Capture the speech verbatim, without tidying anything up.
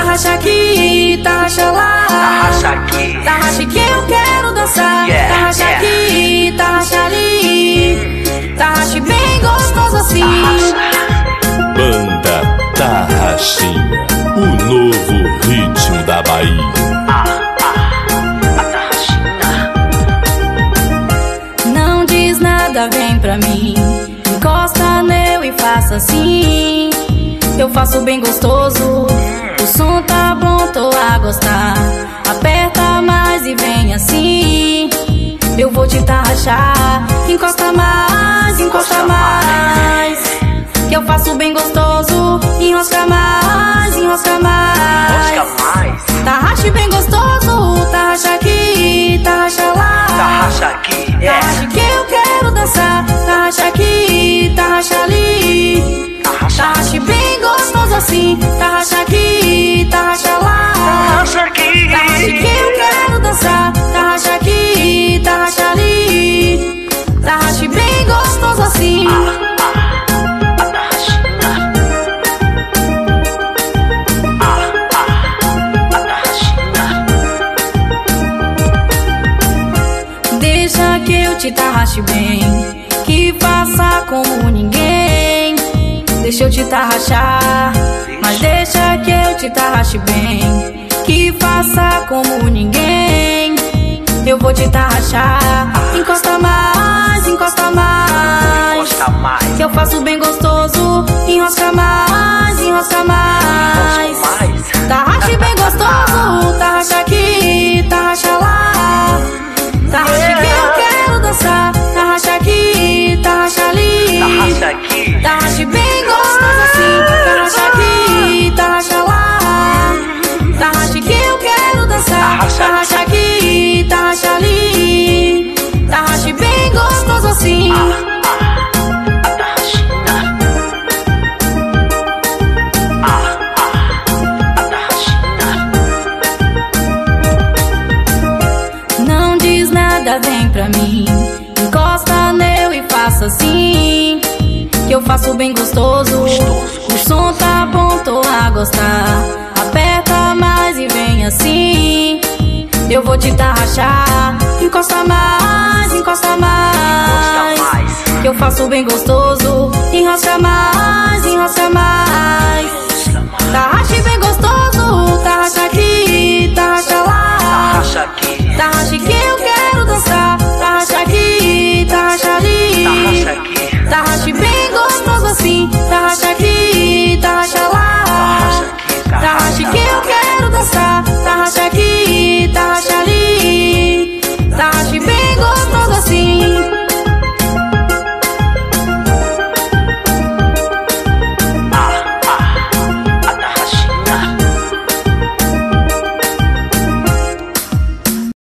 racha aqui, tá racha lá. Tá racha aqui, tá racha que eu quero dançar. Yeah, tá racha yeah. aqui, tá racha ali. Tá racha bem gostoso assim. Banda Tarraxinha, o novo ritmo da Bahia. Ah, ah, a Tarraxinha. Não diz nada, vem pra mim. Encosta neu e faça assim. Eu faço bem gostoso. O som tá bom, tô a gostar. Aperta mais e vem assim. Eu vou te tarraxar. Encosta mais, encosta mais. Que eu faço bem gostoso. Enrosca mais, enrosca mais. Enrosca mais. Tarraxe bem gostoso. Tarraxa aqui, tarraxa lá. Tarraxa aqui, yeah. Tarraxa que eu quero dançar. Tarraxa aqui, tarraxa ali. Tarraxe bem gostoso assim. Tarraxa aqui, tarraxa lá. Tarraxa aqui, tarraxa que eu quero dançar. Tarraxa aqui, tarraxa ali. Tarraxe bem gostoso assim. Deixa que eu te tarraxe bem, que faça como ninguém. Deixa eu te tarraxar, mas deixa que eu te tarraxe bem, que faça como ninguém. Eu vou te tarraxar. Encosta mais, encosta mais. Encosta mais. Que eu faço bem gostoso. Enrosca mais, enrosca mais. Tarraxe bem gostoso. Tarraxa aqui, tarraxa lá. Tarraxa que eu quero dançar. Tarraxa aqui, tarraxa ali. Tarraxa aqui, Tarraxe bem gostoso assim. Tarraxa aqui, tarraxa lá. Tarraxa que eu quero dançar. Tarraxa aqui, tarraxa ali. Tarraxe bem gostoso assim. a Tarraxinha. Ah, ah, a Tarraxinha. Não diz nada, vem pra mim. Encosta neu e faça assim. Que eu faço bem gostoso. O som tá bom, tô a gostar. Aperta mais e vem assim. Eu vou te tarraxar. Encosta mais, encosta mais. Encosta mais. Que eu faço bem gostoso. Enrosca mais, enrosca mais.